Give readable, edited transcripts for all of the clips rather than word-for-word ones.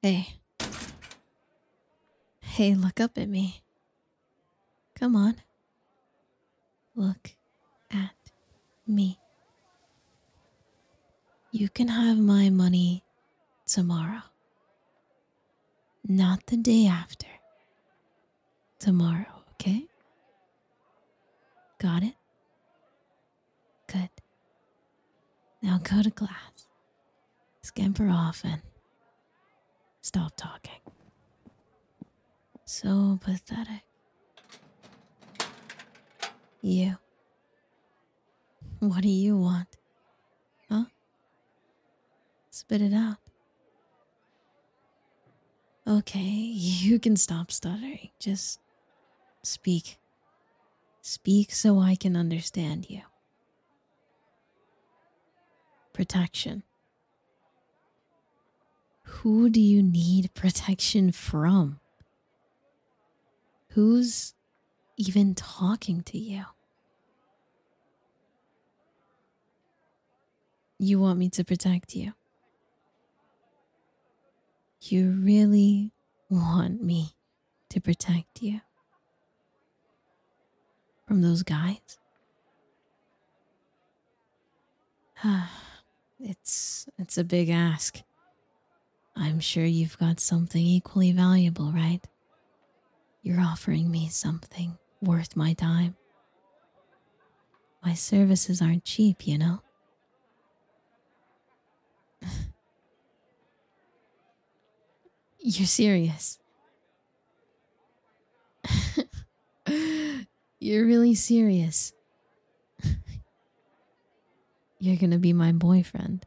Hey. Hey, look up at me. Come on. Look at me. You can have my money tomorrow. Not the day after. Tomorrow, okay? Got it? Good. Now go to class. Scamper off and stop talking. So pathetic. You. What do you want? Huh? Spit it out. Okay, you can stop stuttering. Just speak. Speak so I can understand you. Protection. Who do you need protection from? Who's even talking to you? You want me to protect you? You really want me to protect you from those guys? It's a big ask. I'm sure you've got something equally valuable, right? You're offering me something worth my time. My services aren't cheap, you know? You're serious. You're really serious. You're gonna be my boyfriend.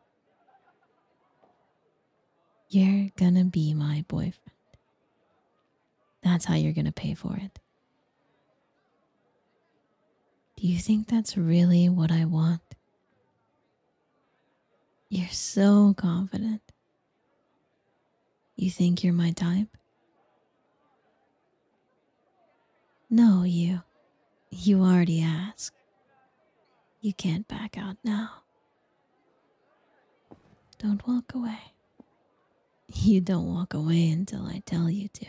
You're gonna be my boyfriend. That's how you're gonna pay for it. Do you think that's really what I want? You're so confident. You think you're my type? No, you. You already asked. You can't back out now. Don't walk away. You don't walk away until I tell you to.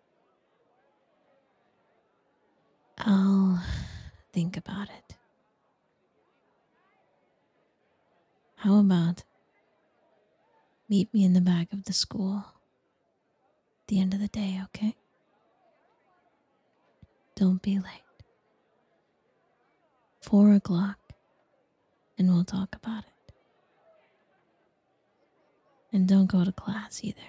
I'll think about it. How about meet me in the back of the school at the end of the day, okay? Don't be late. 4 o'clock, and we'll talk about it. And don't go to class either.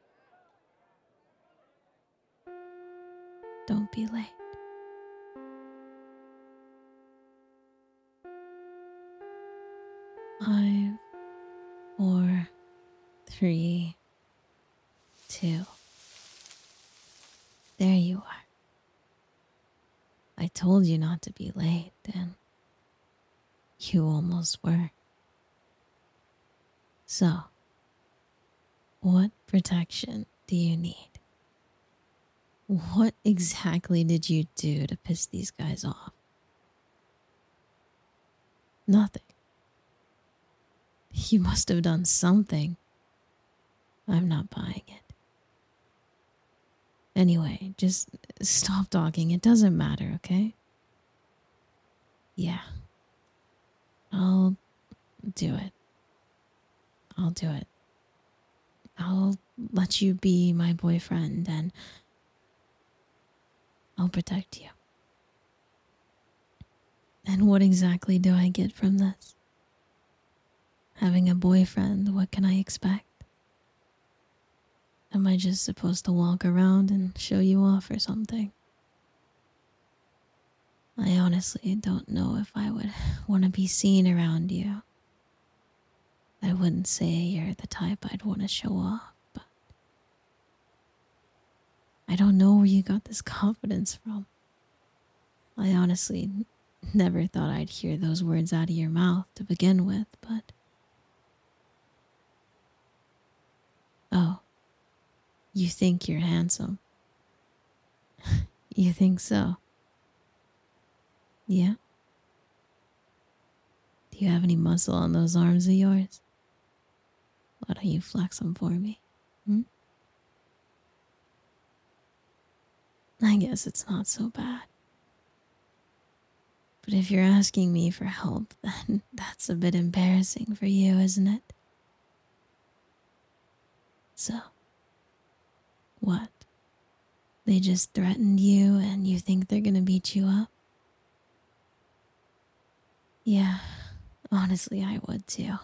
Don't be late. 5, 4, 3, 2. There you are. I told you not to be late, and you almost were. So, what protection do you need? What exactly did you do to piss these guys off? Nothing. You must have done something. I'm not buying it. Anyway, just stop talking. It doesn't matter, okay? Yeah. I'll do it. I'll do it. I'll let you be my boyfriend and I'll protect you. And what exactly do I get from this? Having a boyfriend, what can I expect? Am I just supposed to walk around and show you off or something? I honestly don't know if I would want to be seen around you. I wouldn't say you're the type I'd want to show off, but I don't know where you got this confidence from. I honestly never thought I'd hear those words out of your mouth to begin with, but... Oh, you think you're handsome. You think so? Yeah? Do you have any muscle on those arms of yours? Why don't you flex them for me? I guess it's not so bad. But if you're asking me for help, then that's a bit embarrassing for you, isn't it? So, what? They just threatened you and you think they're gonna beat you up? Yeah, honestly, I would too.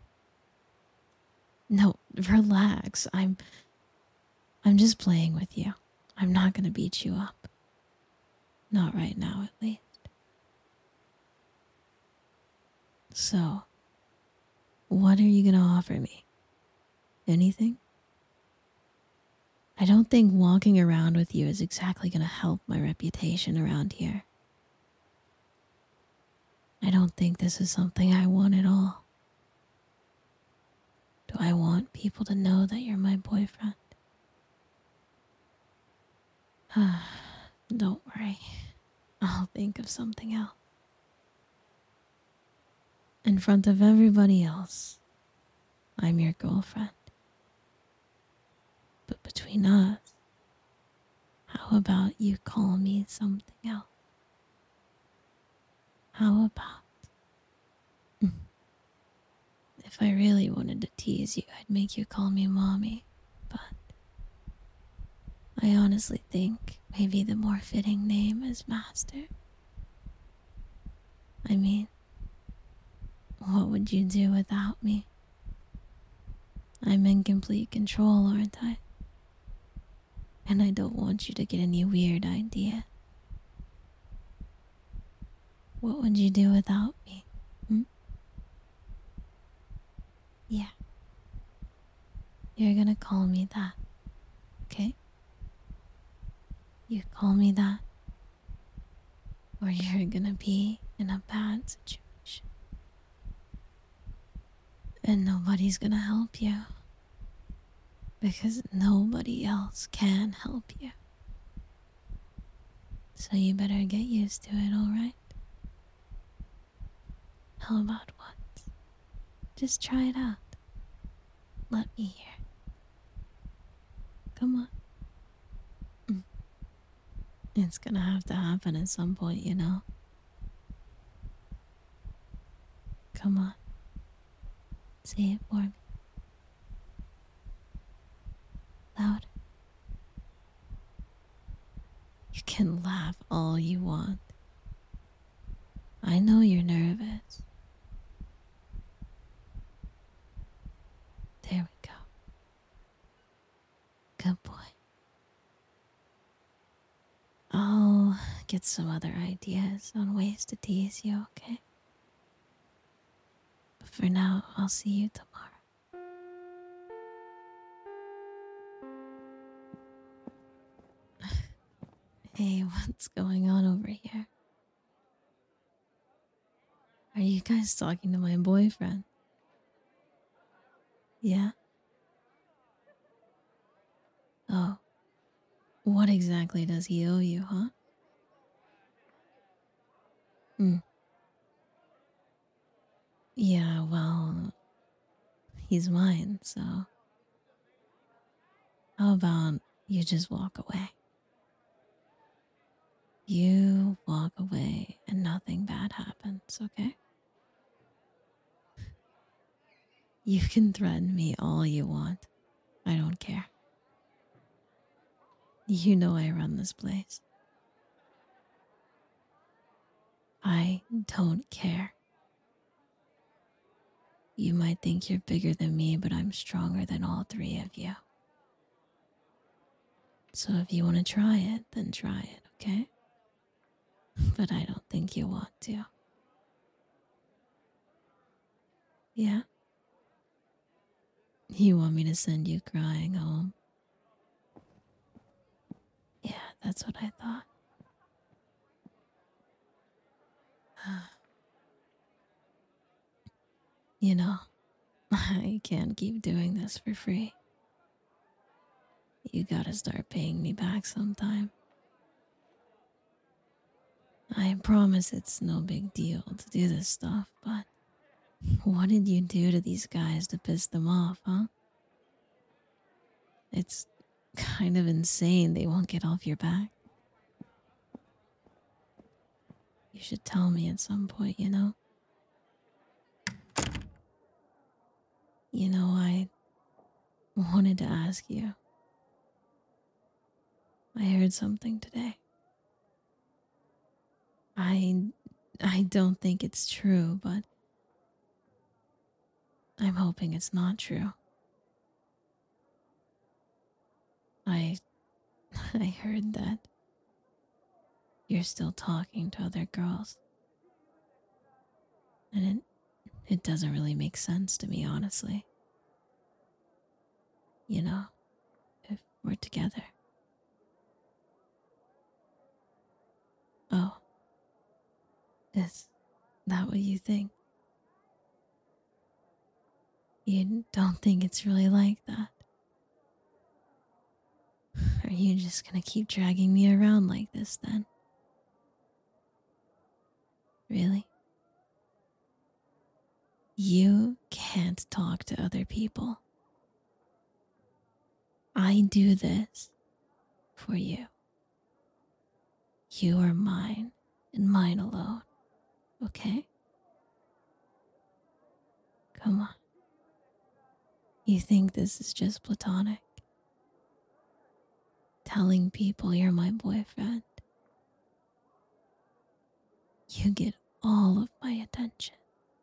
No, relax. I'm just playing with you. I'm not gonna beat you up. Not right now, at least. So, what are you gonna offer me? Anything? I don't think walking around with you is exactly gonna help my reputation around here. I don't think this is something I want at all. Do I want people to know that you're my boyfriend? Don't worry. I'll think of something else. In front of everybody else, I'm your girlfriend. But between us, how about you call me something else? How about if I really wanted to tease you, I'd make you call me mommy. But I honestly think maybe the more fitting name is master. I mean, what would you do without me? I'm in complete control, aren't I? And I don't want you to get any weird idea. What would you do without me? Hmm? Yeah. You're gonna call me that, okay? You call me that, or you're gonna be in a bad situation. And nobody's gonna help you. Because nobody else can help you. So you better get used to it, alright? How about what? Just try it out. Let me hear. Come on. It's gonna have to happen at some point, you know? Come on. Say it for me. Loud. You can laugh all you want. I know you're nervous. There we go. Good boy. I'll get some other ideas on ways to tease you, okay? But for now, I'll see you tomorrow. Hey, what's going on over here? Are you guys talking to my boyfriend? Yeah? Oh, what exactly does he owe you, huh? Hmm. Yeah, well, he's mine, so how about you just walk away? You walk away and nothing bad happens, okay? You can threaten me all you want. I don't care. You know I run this place. I don't care. You might think you're bigger than me, but I'm stronger than all three of you. So if you want to try it, then try it, okay? But I don't think you want to. Yeah? You want me to send you crying home? Yeah, that's what I thought. You know, I can't keep doing this for free. You gotta start paying me back sometime. I promise it's no big deal to do this stuff, but what did you do to these guys to piss them off, huh? It's kind of insane they won't get off your back. You should tell me at some point, you know? I wanted to ask you. I heard something today. I I don't think it's true, but I'm hoping it's not true. I I heard that you're still talking to other girls. And it doesn't really make sense to me, honestly. You know, if we're together. Oh, is that what you think? You don't think it's really like that? Are you just gonna keep dragging me around like this then? Really? You can't talk to other people. I do this for you. You are mine and mine alone, okay? Come on. You think this is just platonic? Telling people you're my boyfriend. You get all of my attention.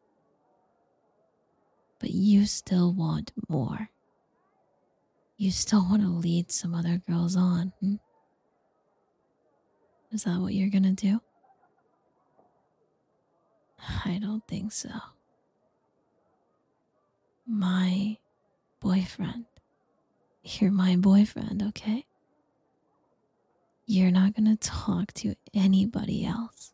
But you still want more. You still want to lead some other girls on, hmm? Is that what you're gonna do? I don't think so. My boyfriend. You're my boyfriend, okay? You're not gonna talk to anybody else.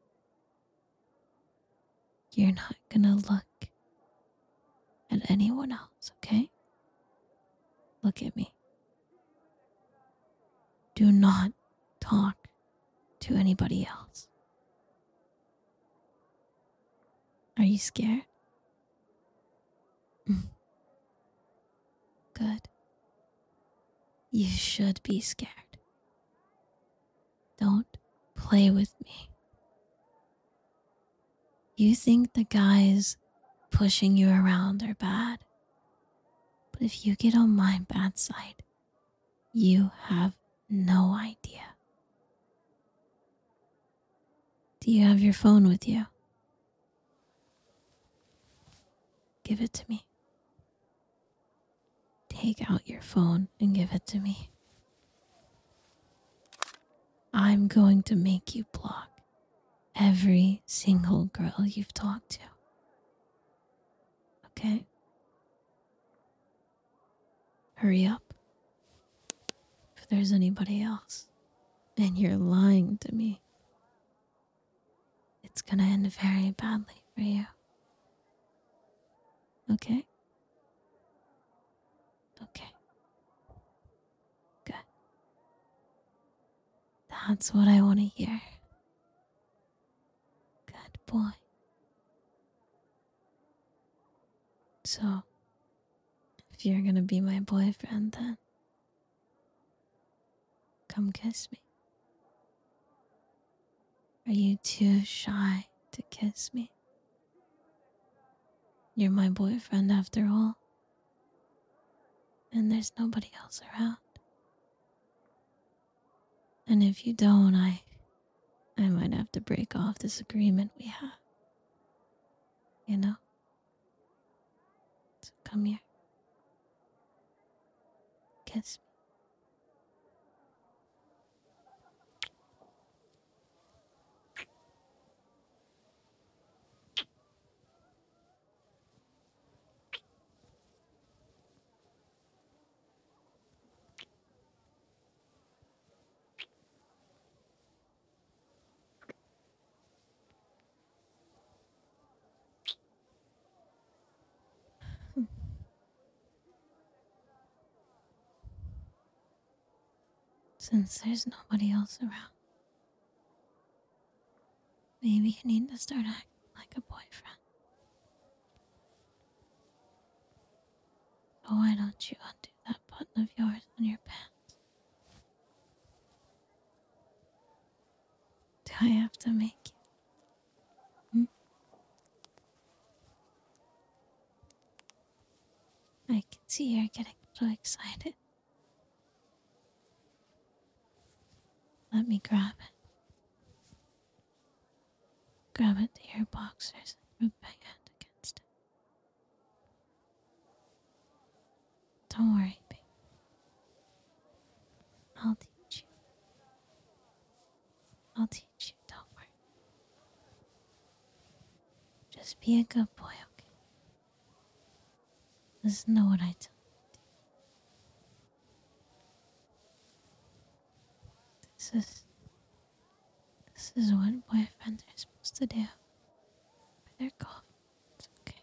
You're not gonna look at anyone else, okay? Look at me. Do not talk to anybody else. Are you scared? Good. You should be scared. Don't play with me. You think the guys pushing you around are bad. But if you get on my bad side, you have no idea. Do you have your phone with you? Give it to me. Take out your phone and give it to me. I'm going to make you block every single girl you've talked to. Okay? Hurry up. If there's anybody else and you're lying to me, it's gonna end very badly for you. Okay? Okay. Good. That's what I want to hear. Good boy. So, if you're gonna be my boyfriend, then come kiss me. Are you too shy to kiss me? You're my boyfriend after all, and there's nobody else around. And if you don't, I might have to break off this agreement we have. You know? So come here. Kiss me. Since there's nobody else around, maybe you need to start acting like a boyfriend. So why don't you undo that button of yours on your pants? Do I have to make you? so excited. Let me grab it. Grab it to your boxers and rub my hand against it. Don't worry, babe. I'll teach you. I'll teach you, don't worry. Just be a good boy, okay? Listen to what I tell you. This is what boyfriends are supposed to do for their girlfriends, okay?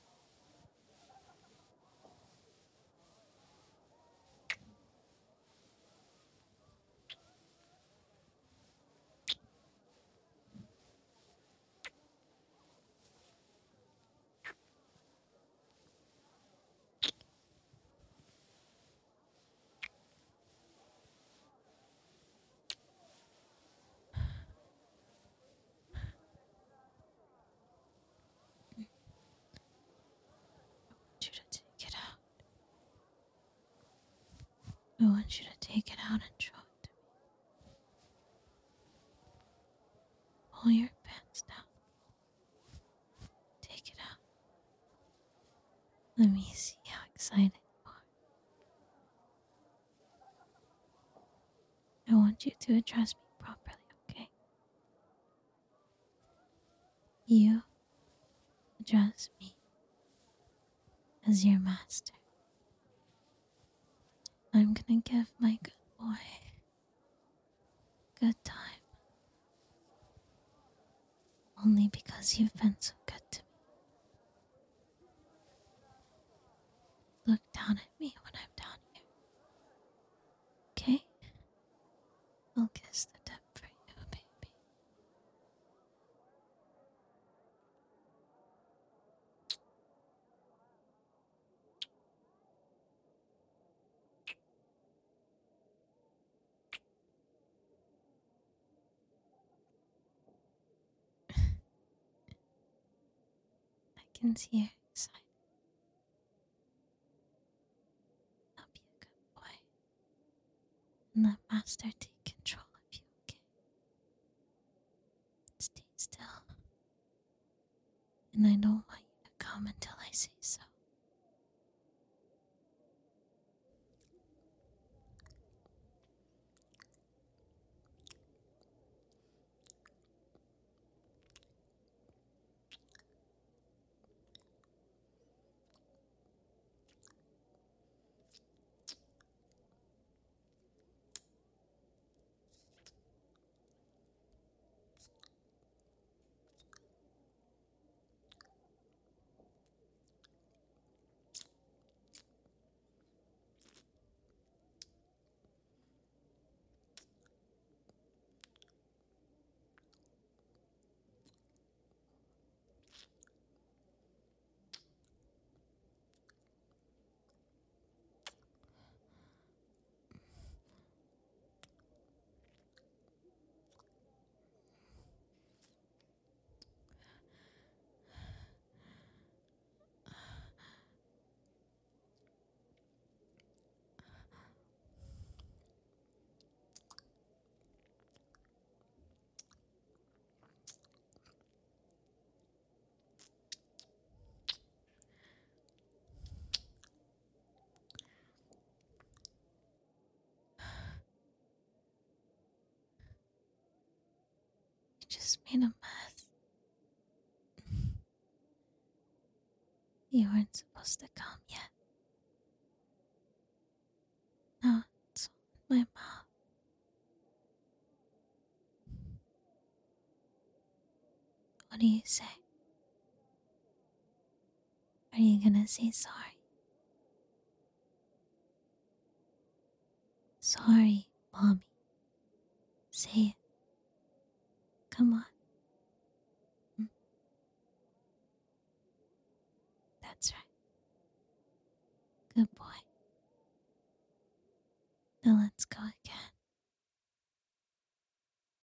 I want you to take it out. I want you to take it out and show it to me. Pull your pants down. Take it out. Let me see how excited you are. I want you to address me properly, okay? You address me as your master. I'm gonna give my good boy good time. Only because you've been so good to me. Look down at me when I'm down here. Okay? I'll kiss the tip for you, baby. I can see you're excited. I'll be a good boy and let Master take control of you, okay? Stay still. And I don't want you to come until I say so. You just made a mess. You weren't supposed to come yet. Now it's all in my mouth. What do you say? Are you gonna say sorry? Sorry, Mommy. Say it. Come on. Mm, that's right. Good boy. Now let's go again.